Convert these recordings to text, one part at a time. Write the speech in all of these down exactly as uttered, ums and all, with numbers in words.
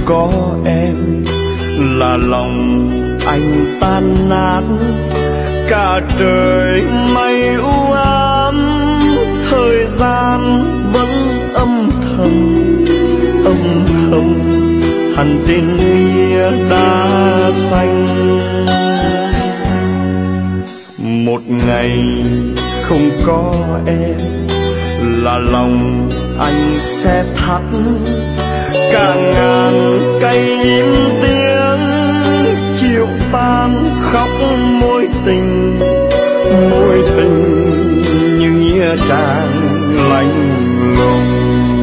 có em là lòng anh tan nát, cả trời mây u ám, thời gian vẫn âm thầm âm thầm hằn trên bia đá xanh. Một ngày không có em là lòng anh sẽ thắt, cả ngàn cây im tiếng chiều tan khóc mối tình, mối tình như nghĩa trang lạnh lùng.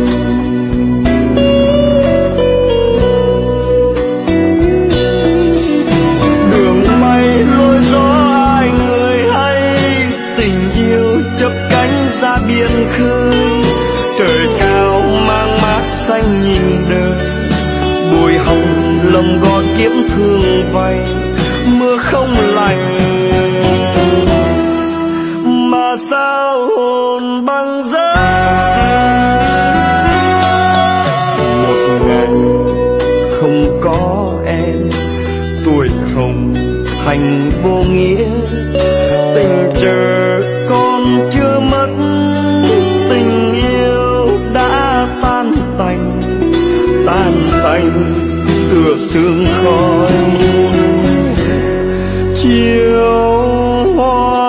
Đường mây lối gió hai người hay, tình yêu chớp cánh ra biển khơi, trời cao mang mát xanh nhìn đời, bụi hồng lồng gót kiếm thương vay, mưa không lành mà sao hồn băng giá. Một ngày không có em, tuổi hồng thành vô nghĩa, tình chờ con chưa mất, tình yêu đã tan tành tan tành tựa sương khói chiều hoa.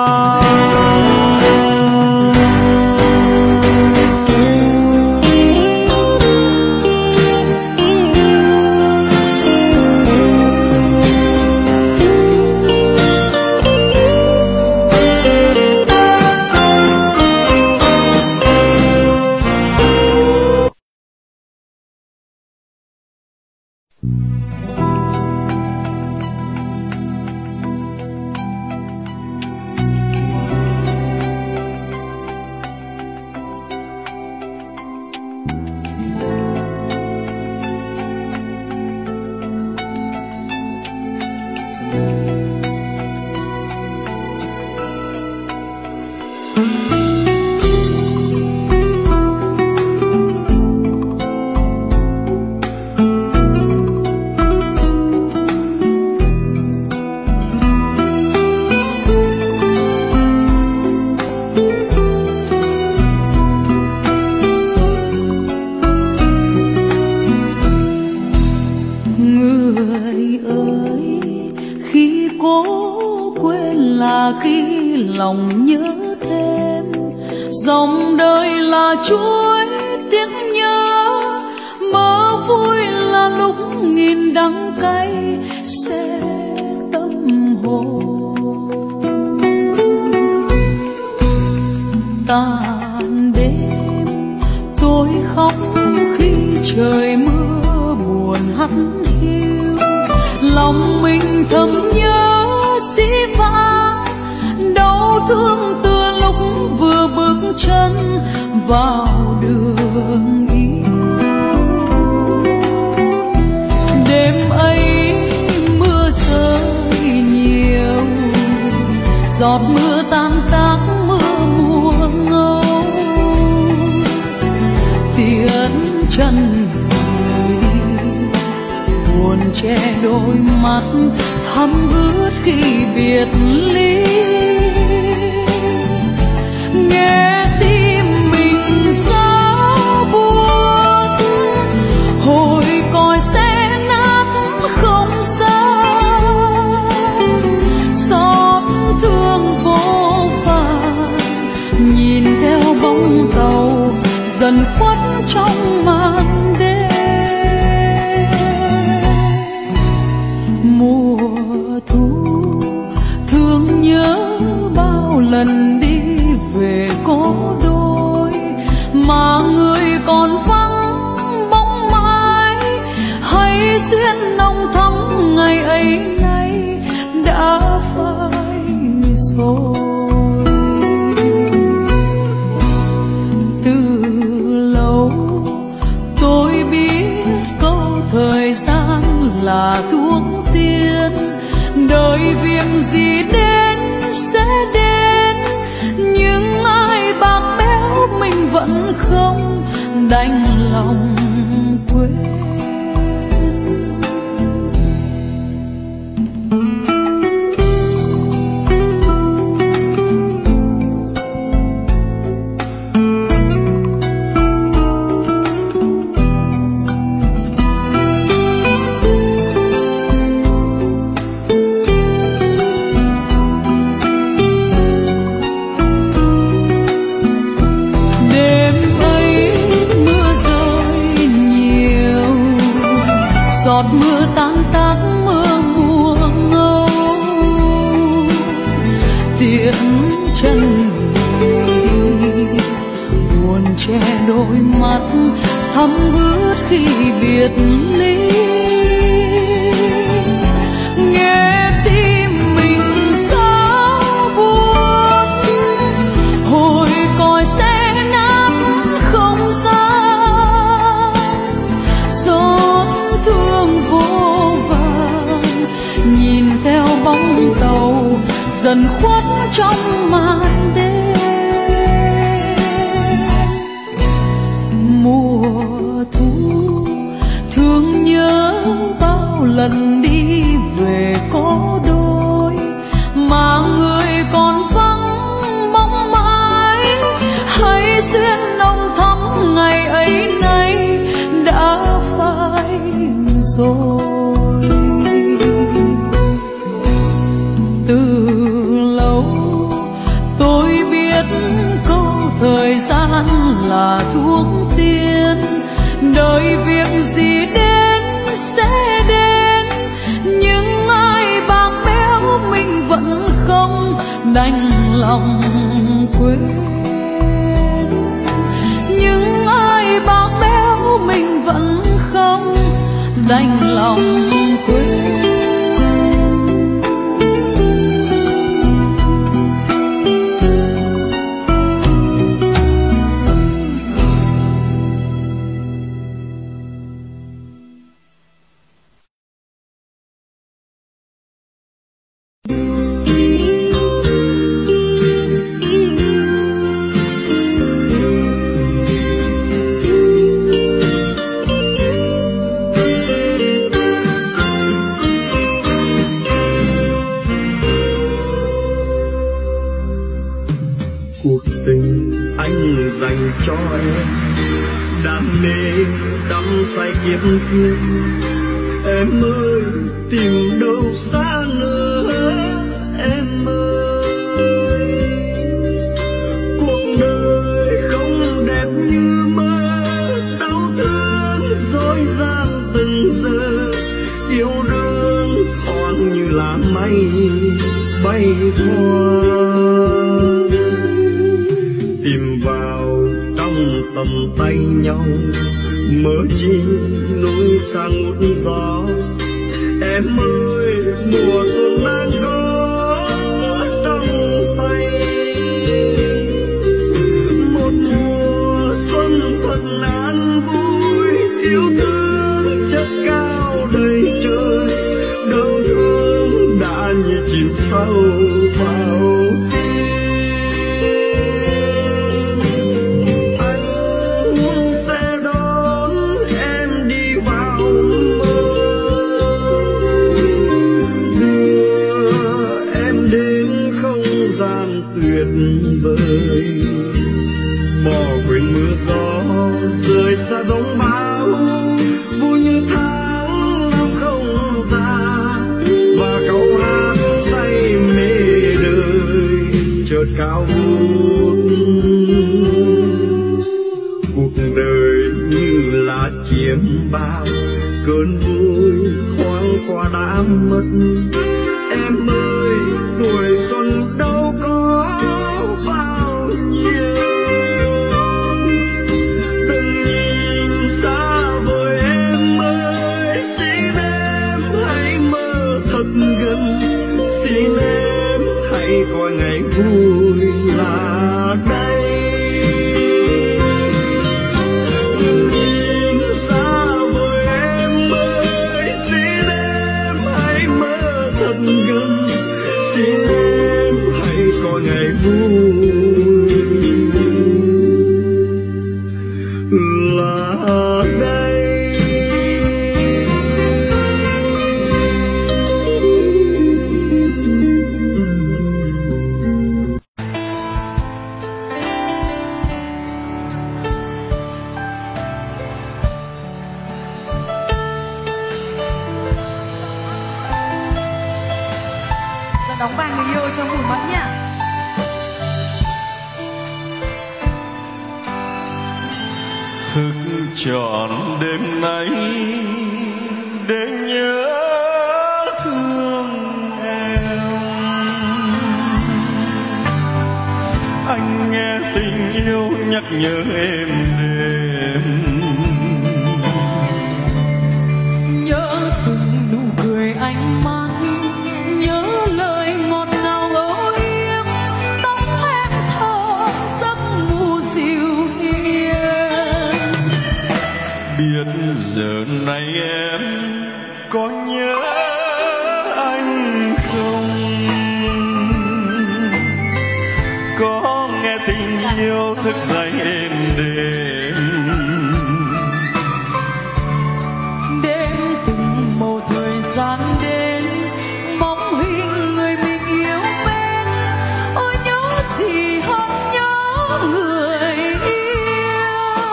Lòng nhớ thêm dòng đời là chuỗi tiếng nhớ, mơ vui là lúc nghìn đắng cay sẽ tâm hồn. Tàn đêm tôi khóc khi trời mưa buồn hắt hiu, lòng mình thầm nhớ dĩ vãng, đau thương từ lúc vừa bước chân vào đường yêu. Đêm ấy mưa rơi nhiều, giọt mưa tan tác mưa mùa ngâu, tiễn chân người đi buồn che đôi mắt thắm ướt khi biệt ly. Nghe tim mình sao buốt, hồi còi xe nát không xa, xót thương vô vàn nhìn theo bóng tàu dần khuất trong màn đêm. Mùa thu thương nhớ bao lần đi về có đôi, mà người còn vắng bóng mãi, hay duyên nồng thắm ngày ấy nay đã phai rồi. Từ lâu tôi biết câu thời gian là thuốc tiên, đời việc gì đến sẽ đến, nhưng ai bạc béo mình vẫn không đành lòng quên. đôi mắt thấm ướt khi biệt ly. Nghe tim mình sao buốt, hồi còi xe nát không gian, xót thương vô vàn nhìn theo bóng tàu dần khuất trong màn đêm. Mùa thu thương nhớ bao lần đi về có đôi, mà người còn vắng mong mãi. Hãy xuyên nồng thắm ngày ấy nay đã phai rồi. Từ lâu tôi biết câu thời gian là thuốc tiên, đợi việc gì đến sẽ đến. Nhưng ai bám méo mình vẫn không đành lòng quên. Nhưng ai bám méo mình vẫn không đành lòng quên. Dành cho em đam mê đắm say kiếp thương. Em ơi tìm đâu xa nữa em ơi. Cuộc đời không đẹp như mơ, đau thương dối gian từng giờ. Yêu đương thoáng như là mây bay thoáng, tìm vào trong tầm tay nhau, mơ chi núi xa ngút gió. Em ơi mùa xuân đang có trong tay, một mùa xuân thật an vui. Yêu thương chất cao đầy trời, đau thương đã như chìm sâu vào tuyệt vời. Bỏ quên mưa gió rời xa giống bão, vui như tháng năm không già. Và câu hát say mê đời chợt cao vút. Cuộc đời như là chiêm bao, cơn vui thoáng qua đã mất. Em ơi tuổi xuân đâu có bao nhiêu, đừng nhìn xa vời em ơi. Xin em hãy mơ thật gần, xin em hãy coi ngày vui là đây. Đừng nhìn xa vời em ơi, xin em hãy mơ thật gần, xin em hãy coi ngày vui là đây. Đóng vai người yêu cho Bùi Mẫn nhá. Thức trọn đêm nay để nhớ thương em, anh anh nghe tình yêu nhắc nhở êm đềm. Nhớ từng nụ cười anh mang, nhớ lời ngọt ngào âu yếm, tóc em thơm giấc ngủ dịu hiền. Biết giờ này em có nhớ anh không, có nghe tình yêu thức dậy êm đềm. Đêm từng màu thời gian đến, bóng hình người mình yêu bên. Ôi nhớ gì không nhớ người yêu.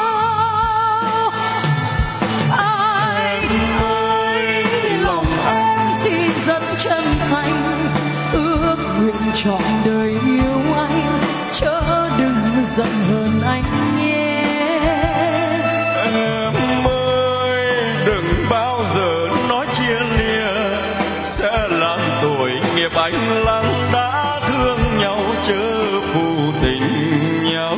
Anh ơi, lòng em chỉ rất chân thành, ước nguyện trọn đời yêu anh, chớ đừng giận hờn anh nhé. Em ơi, đừng bao giờ nói chia lìa, sẽ làm tội nghiệp anh lắm đã thương nhau chớ phụ tình nhau.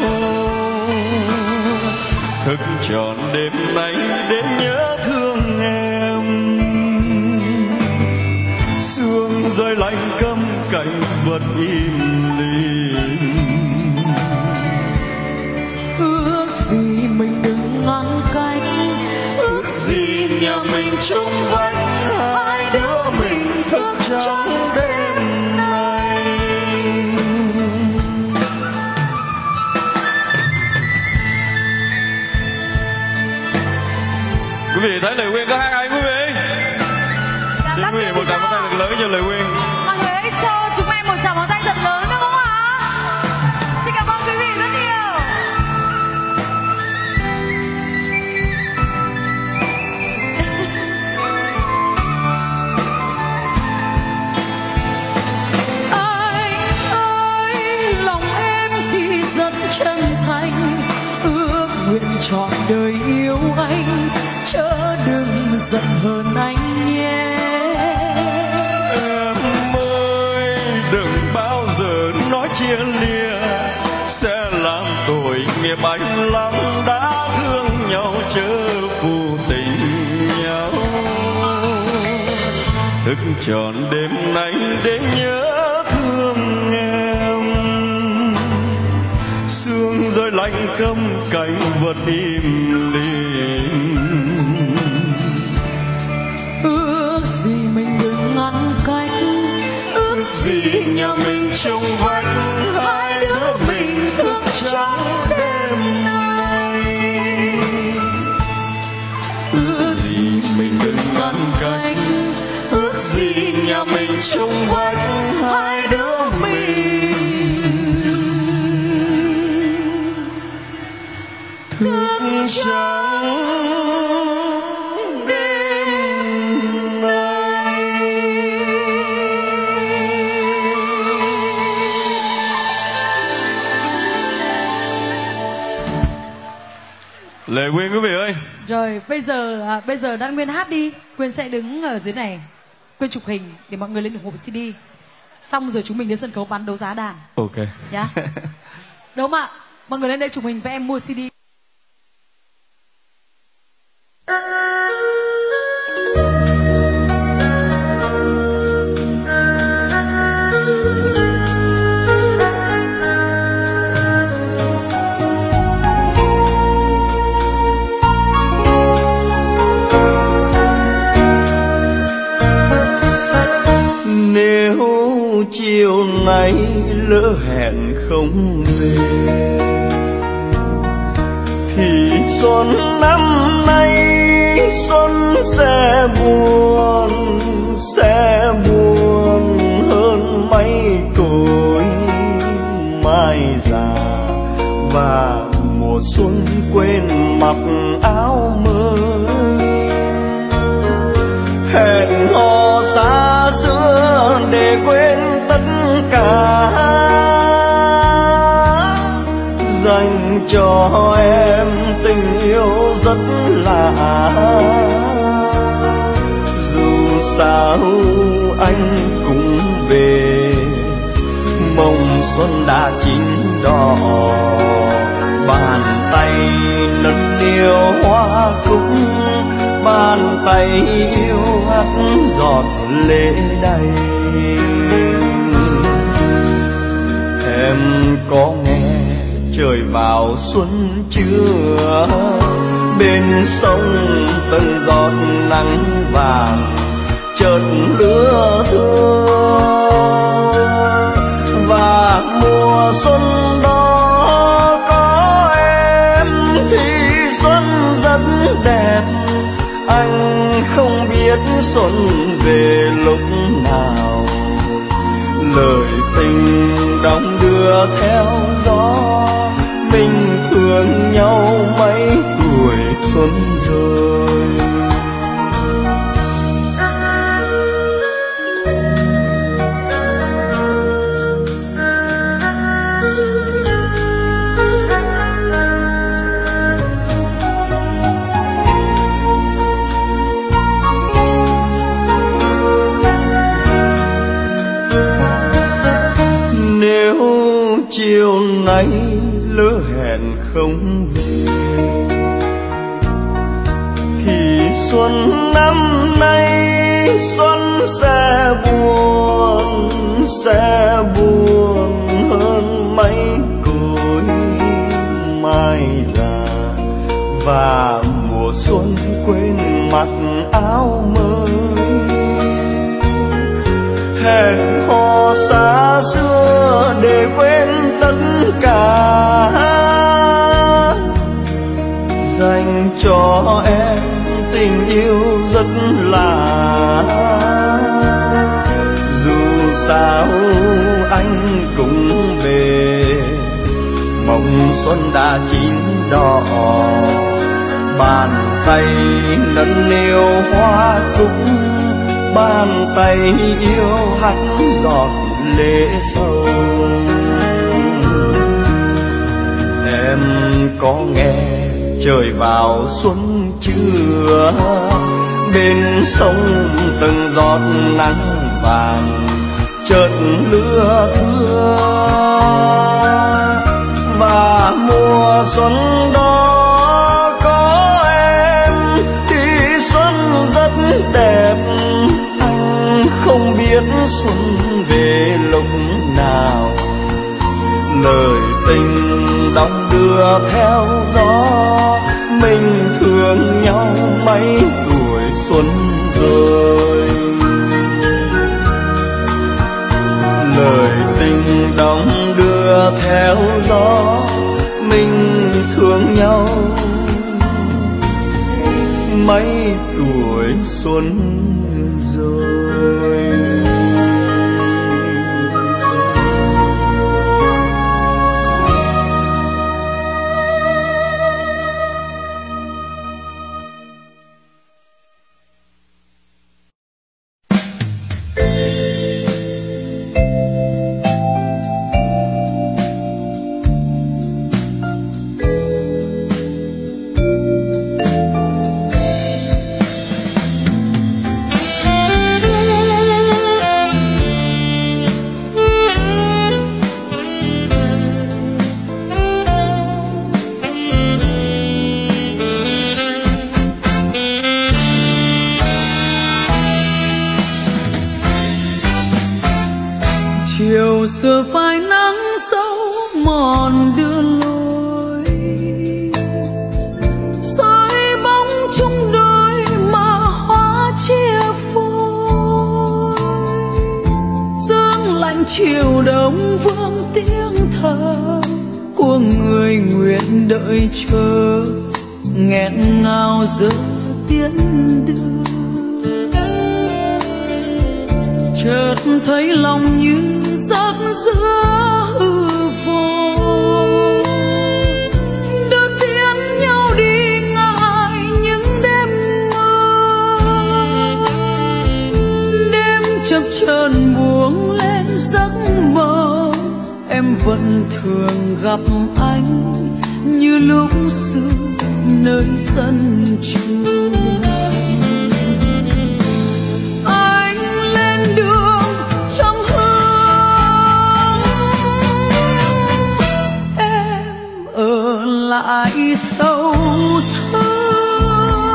Thức trọn đêm nay để nhớ thương em, sương rơi lạnh câm cảnh vật im lìm. Ước gì mình đừng ngăn cách, ước gì nhà mình chung vách, hai đứa mình thức trắng đêm nay. Quý vị thấy lời Quyên có hát hay quý vị? Xin quý vị một tràng pháo tay thật lớn cho lời Quyên. Mọi người hãy cho chúng em một tràng pháo tay thật lớn đúng không ạ? Xin cảm ơn quý vị rất nhiều. Anh ơi, lòng em chỉ rất chân thành, ước nguyện trọn đời yêu anh, chớ đừng giận hờn anh nhé. Em ơi, đừng bao giờ nói chia lìa, sẽ làm tội nghiệp anh lắm đã thương nhau chớ phụ tình nhau. Thức trọn đêm nay để nhớ thương em, sương rơi lạnh câm cảnh vật im lìm. Ước gì mình đừng ngăn cách, ước gì nhà mình chung vách, hai đứa mình thức trắng đêm nay. Ước gì mình đừng ngăn cách, ước gì nhà mình chung vách, hai đứa mình thức trắng đêm nay. Lệ Quyên quý vị ơi. Rồi bây giờ à, bây giờ Đan Nguyên hát đi, Quyên sẽ đứng ở dưới này, Quyên chụp hình để mọi người lên ủng hộ xê đê. Xong rồi chúng mình đến sân khấu bán đấu giá đàn. Ok. Nhá. Đúng không ạ? Mọi người lên đây chụp hình với em mua xê đê. Nếu chiều nay lỡ hẹn không về, thì xuân năm nay xuân sẽ buồn, sẽ buồn hơn mấy cội mai già, và mùa xuân quên mặc áo mới. Hẹn hò xa xưa để quên tất cả, dành cho em tình yêu rất lạ. Dù sao anh cũng về, mộng xuân đã chín đỏ, bàn tay nâng niu hoa cúc, bàn tay yêu hắt giọt lệ đầy. Em có nghe trời vào xuân chưa, bên sông từng giọt nắng vàng chợt lứa thưa, và mùa xuân đó có em thì xuân rất đẹp. Anh không biết xuân về lúc nào, lời tình đong đưa theo gió, mình thương nhau mấy tuổi xuân rồi. Chiều nay lỡ hẹn không về, thì xuân năm nay xuân sẽ buồn, sẽ buồn hơn mấy cối mai già. Và mùa xuân quên mặc áo mới, hẹn hò xa xưa để quên tất cả, dành cho em tình yêu rất lạ. Dù sao anh cũng về, mộng xuân đã chín đỏ, bàn tay nâng niu hoa cúc, bàn tay yêu hắt giọt lệ sâu. Em có nghe trời vào xuân chưa, bên sông từng giọt nắng vàng chợt lứa thưa, và mùa xuân đó có em thì xuân rất đẹp. Anh không biết xuân về lúc nào, lời tình đong đưa theo gió, mình thương nhau mấy tuổi xuân rồi. Lời tình đong đưa theo gió, mình thương nhau mấy tuổi xuân rồi. Chiều xưa phai nắng sâu mòn đưa lối, soi bóng chung đôi mà hoa chia phôi. Sương lạnh chiều đông vương tiếng thở của người nguyện đợi chờ, nghẹn ngào giờ tiến đưa. Chợt thấy lòng như giấc giữa hư vô, đưa tiễn nhau đi ngại những đêm mơ. Đêm chập chờn buông lên giấc mơ, em vẫn thường gặp anh như lúc xưa nơi sân trường. lại sâu thương.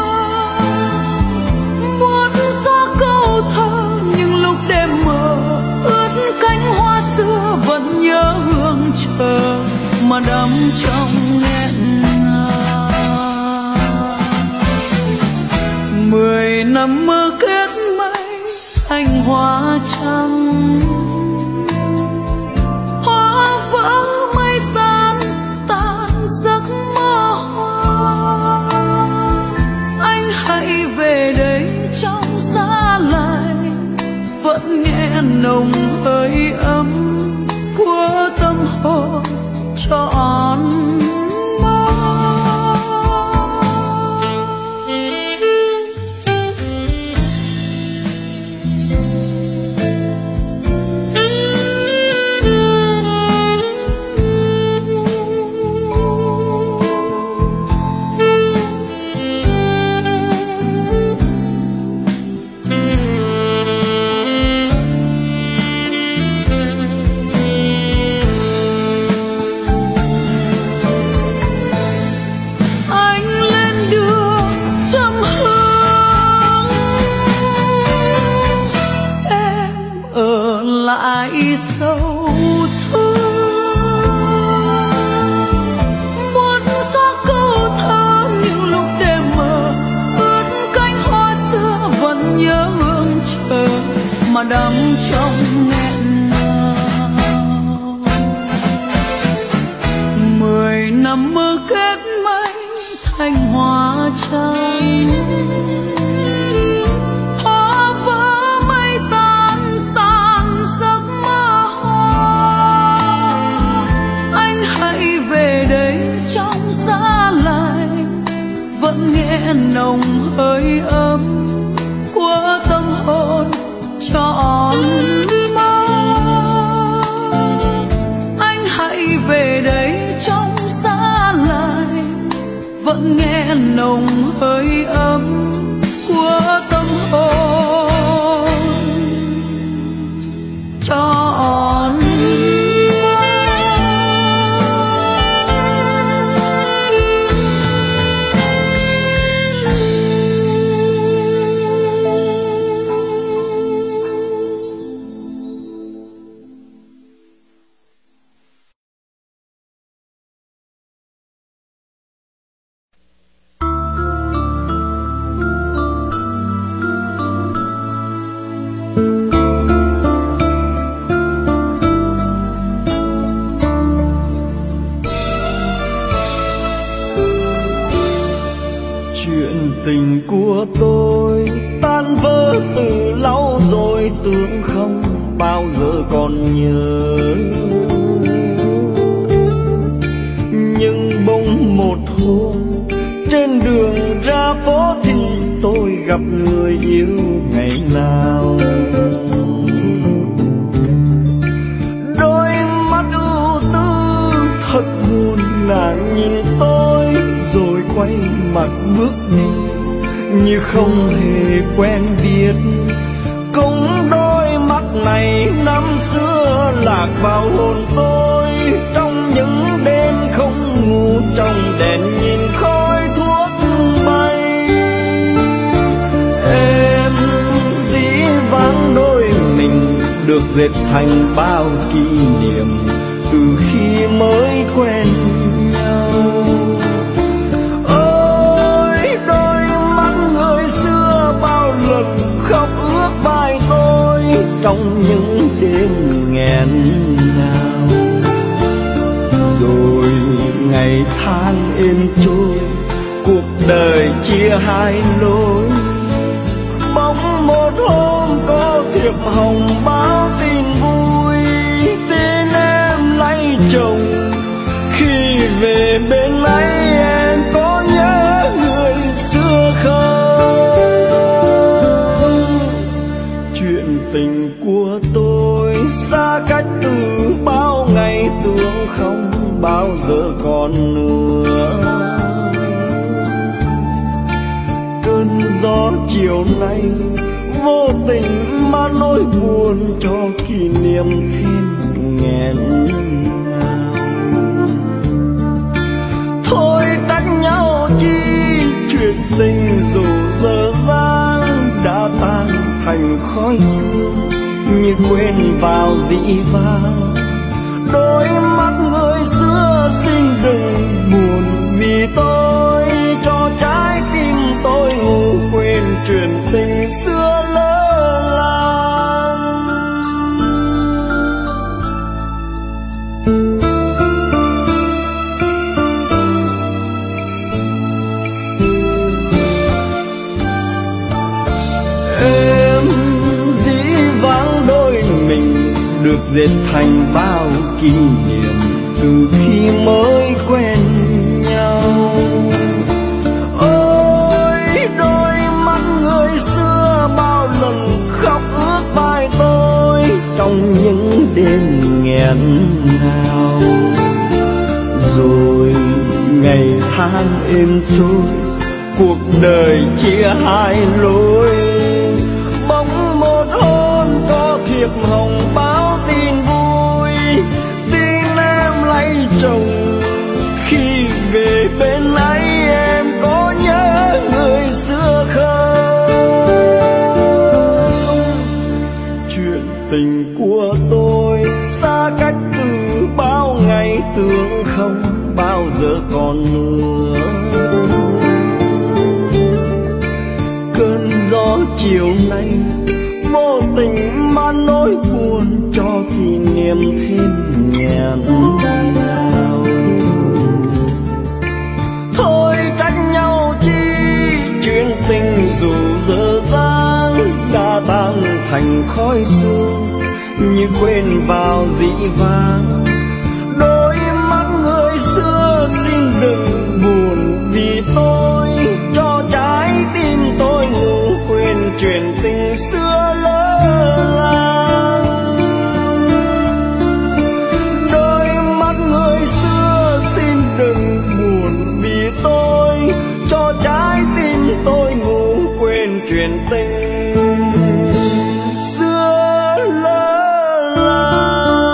Muốn gió câu thơ nhưng lúc đêm mờ ướt cánh hoa xưa vẫn nhớ hương chờ mà đắm trong nghẹn ngào. Mười năm mơ kết mây thành hoa trắng, hoa vỡ mây tan tan giấc mơ hoa. Anh hãy về đây trong xa lạnh, vẫn nghe nồng hơi ấm của tâm hồn trọn mơ. Lại sâu thương. Muốn gió câu thơ nhưng lúc đêm mờ ướt cánh hoa xưa vẫn nhớ hương chờ mà đắm trong nghẹn ngào. Mười năm mơ kết mây thành hoa trắng, vẫn nghe nồng hơi ấm của tâm hồn trọn mơ. Anh hãy về đây trong xa lạnh, vẫn nghe nồng hơi ấm của tâm hồn trọn. Tình của tôi tan vỡ từ lâu rồi, tưởng không bao giờ còn nhớ. Nhưng bỗng một hôm trên đường ra phố thì tôi gặp người yêu ngày nào. Đôi mắt ưu tư thật buồn, nàng nhìn tôi rồi quay mặt bước đi như không hề quen biết. Cũng đôi mắt này năm xưa lạc vào hồn tôi, trong những đêm không ngủ trong đèn nhìn khói thuốc bay. Em dĩ vãng đôi mình được dệt thành bao kỷ niệm từ khi mới quen nhau. Khóc ướt vai tôi trong những đêm nghẹn ngào. Rồi ngày tháng êm trôi, cuộc đời chia hai lối. Bỗng một hôm có thiệp hồng báo tin vui, tin em lấy chồng. Khi về bên ấy em có nhớ người xưa không? Tình của tôi xa cách từ bao ngày, tưởng không bao giờ còn nữa. Cơn gió chiều nay vô tình mà nỗi buồn cho kỷ niệm thêm nghẹn ngào. Thôi khói sương như quên vào dĩ vãng. Đôi mắt người xưa xin đừng buồn vì tôi, cho trái tim tôi ngủ quên chuyện tình xưa lỡ làng. Em dĩ vãng đôi mình được dệt thành bao kỷ niệm từ khi mới quen nhau. Ôi đôi mắt người xưa bao lần khóc ướt vai tôi trong những đêm nghẹn ngào. Rồi ngày tháng êm trôi, cuộc đời chia hai lối. Bỗng một hôn có thiệp hồng báo tin vui, tin em lấy chồng. Khi về bên ấy em có nhớ người xưa không? Chuyện tình của tôi xa cách từ bao ngày, tưởng không bao giờ còn nữa. Cơn gió chiều nay vô tình mang nỗi buồn cho kỷ niệm thêm nghẹn ngào. Thôi trách nhau chi, chuyện tình dù dở dang đã tan thành khói sương như quên vào dĩ vãng. Đôi mắt người xưa xin đừng buồn vì tôi, cho trái tim tôi ngủ quên chuyện tình xưa lỡ làng. Đôi mắt người xưa xin đừng buồn vì tôi, cho trái tim tôi ngủ quên chuyện tình xưa lỡ làng.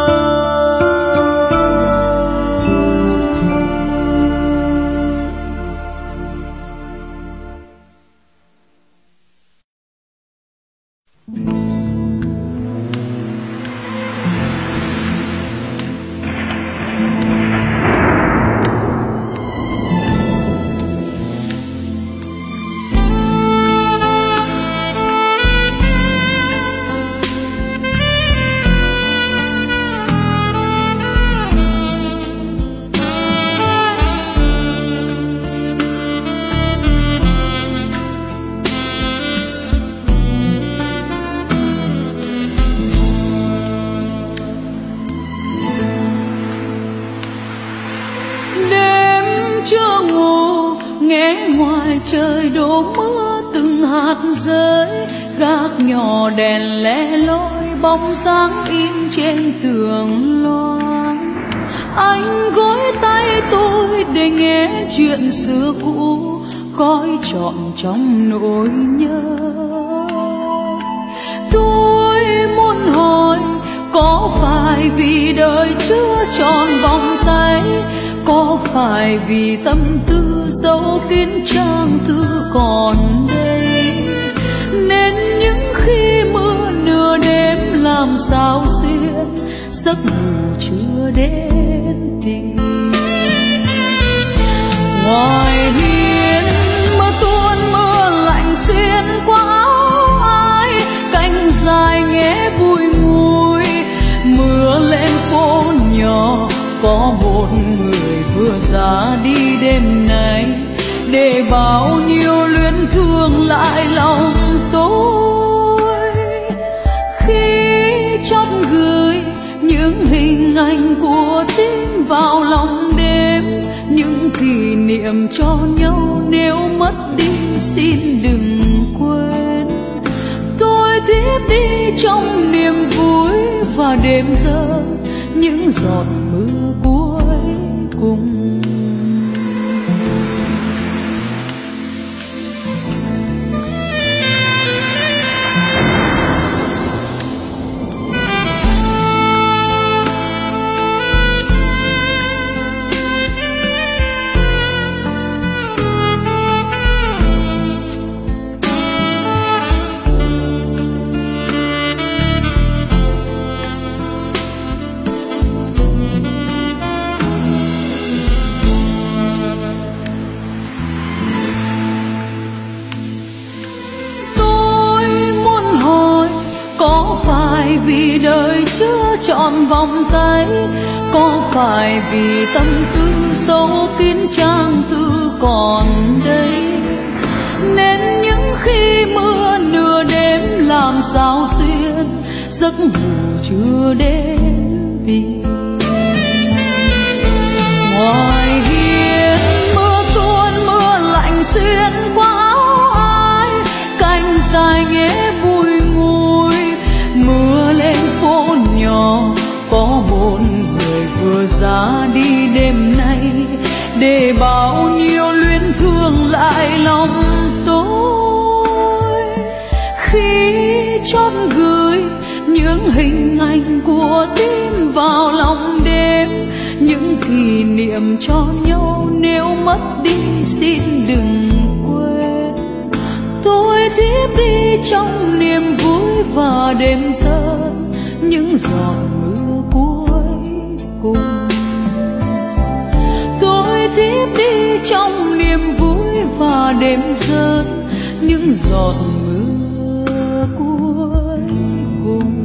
Trời đổ mưa từng hạt rơi, gác nhỏ đèn lẻ loi bóng dáng in trên tường loang. Anh gối tay tôi để nghe chuyện xưa cũ, gói trọn trong nỗi nhớ. Tôi muốn hỏi có phải vì đời chưa tròn vòng tay, có phải vì tâm tư dấu kín trang thư còn đây, nên những khi mưa nửa đêm làm sao xuyên giấc ngủ chưa đến tìm. Ngoài hiên mưa tuôn mưa lạnh xuyên qua áo ai, cánh dài nghe bùi ngùi. Mưa lên phố nhỏ có một người vừa ra đi đêm nay, để bao nhiêu luyến thương lại lòng tôi. Khi chót gửi những hình ảnh của tim vào lòng đêm, những kỷ niệm cho nhau nếu mất đi xin đừng quên. Tôi tiếp đi trong niềm vui và đêm giờ những giọt mưa cuối cùng. vì đời chưa trọn vòng tay, có phải vì tâm tư sâu kín trang thư còn đây, nên những khi mưa nửa đêm làm sao xuyên giấc ngủ chưa đến tìm. Ngoài hiên mưa tuôn mưa lạnh xuyên qua áo ai, cánh dài nghe bùi ngùi. Mưa lên phố nhỏ có một người vừa ra đi đêm nay, để bao nhiêu luyến thương lại lòng tôi. Khi chót gửi những hình ảnh của tim vào lòng đêm, những kỷ niệm cho nhau nếu mất đi xin đừng quên. Tôi thiếp đi trong niềm vui và đêm rơi những giọt mưa cuối cùng. Tôi thiếp đi trong niềm vui và đêm rơi những giọt mưa cuối cùng.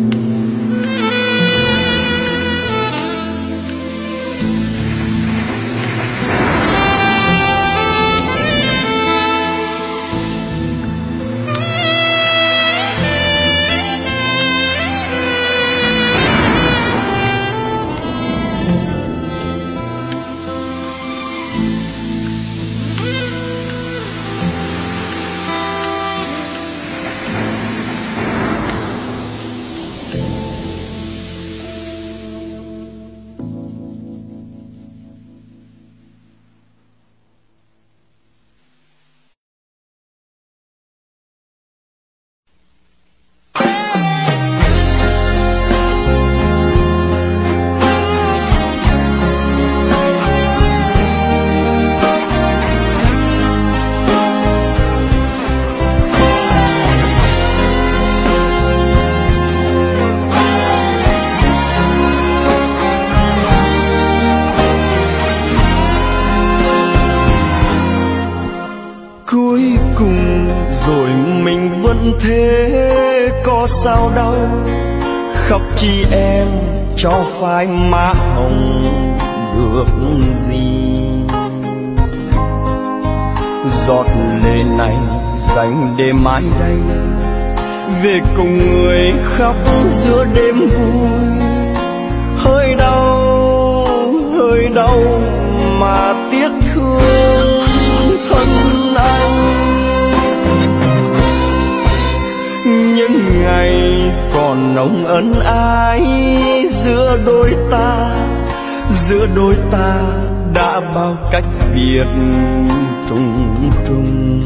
Thế có sao đâu, khóc chi em cho phai má hồng được gì. Giọt lệ này dành để mãi đây, về cùng người khóc giữa đêm vui. Hơi đau, hơi đau mà tiếc thương thân anh. Những ngày còn nồng ân ái giữa đôi ta, giữa đôi ta đã bao cách biệt trùng trùng.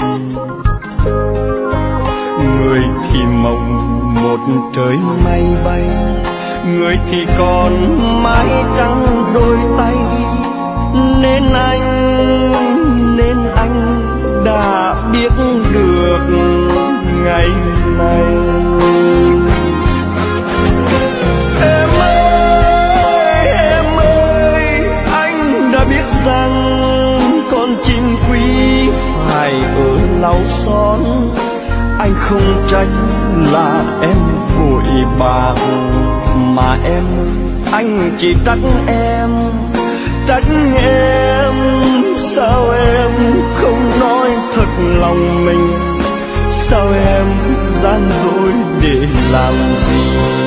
Người thì mộng một trời mây bay, người thì còn mái trắng đôi tay. Nên anh, nên anh đã biết được ngày này. Em ơi, em ơi, anh đã biết rằng con chim quý phải ở lau son. Anh không trách là em vội bạc, mà em, anh chỉ trách em, trách em. Sao em không nói thật lòng mình, sao em gian dối để làm gì?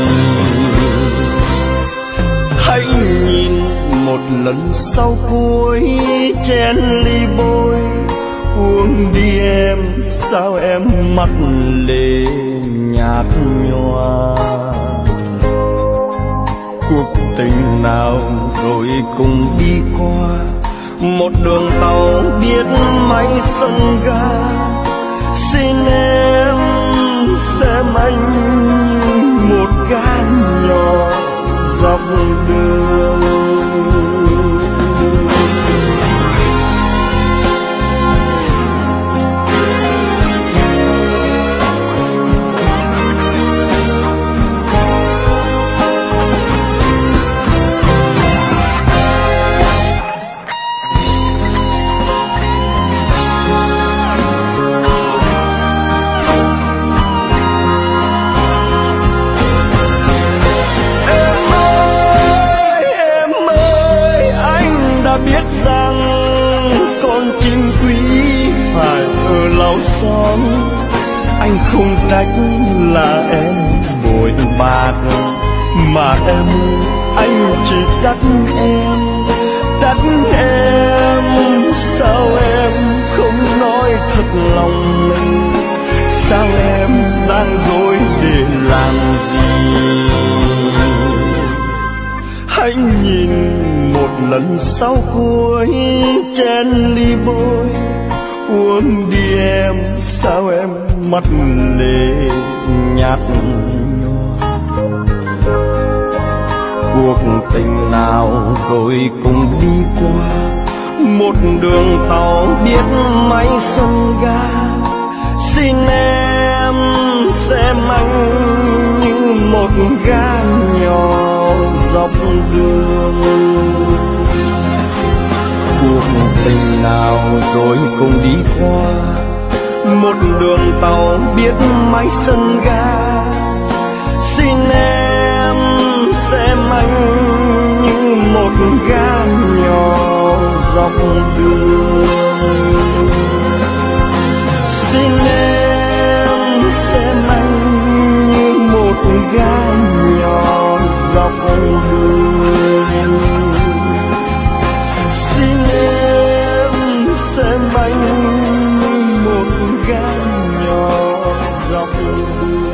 Hãy nhìn một lần sau cuối chén ly bôi, uống đi em, sao em mắt lệ nhạt nhòa. Cuộc tình nào rồi cùng đi qua, một đường tàu biết mấy sân ga. Xin em xem anh như một gã nhỏ dọc đường. son. Anh không trách là em bội bạc, mà em anh chỉ trách em, trách em sao em không nói thật lòng mình, sao em gian dối để làm gì. Hãy nhìn một lần sau cuối chén ly bôi, uống đi em, sao em mắt lệ nhạt nhòa. Cuộc tình nào rồi cùng đi qua, một đường tàu biết máy sân ga. Xin em xem anh như một gã nhỏ dọc đường. Cuộc tình nào rồi cùng đi qua, một đường tàu biết máy sân ga. Xin em xem anh như một gã nhỏ dọc đường. Xin em xem anh như một gã nhỏ dọc đường. Xin em xem anh như một gã nhỏ dọc đường.